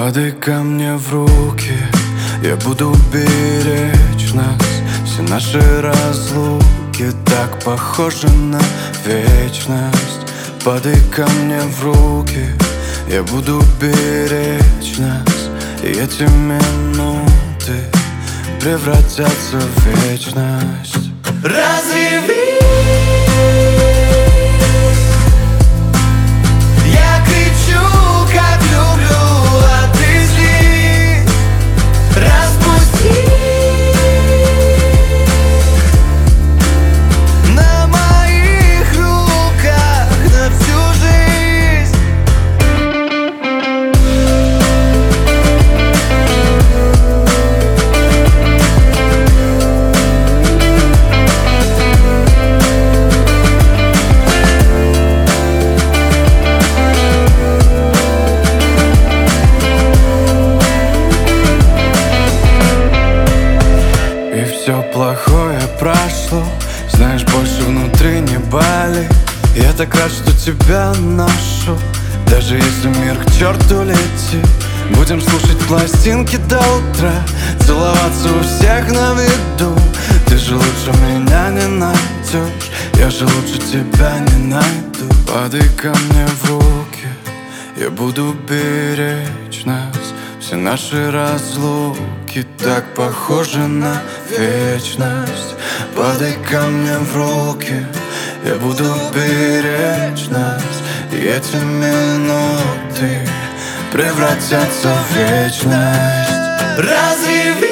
Падай ко мне в руки, я буду беречь нас. Все наши разлуки так похожи на вечность. Падай ко мне в руки, я буду беречь нас. И эти минуты превратятся в вечность. Разреви. Все плохое прошло, знаешь, больше внутри не болит. Я так рад, что тебя нашел. Даже если мир к черту летит, будем слушать пластинки до утра, целоваться у всех на виду. Ты же лучше меня не найдешь, я же лучше тебя не найду. Падай ко мне в руки, я буду беречь нас. Все наши разлуки так похожи на вечность. Падай ко мне в руки, я буду беречь нас. И эти минуты превратятся в вечность. Разреви.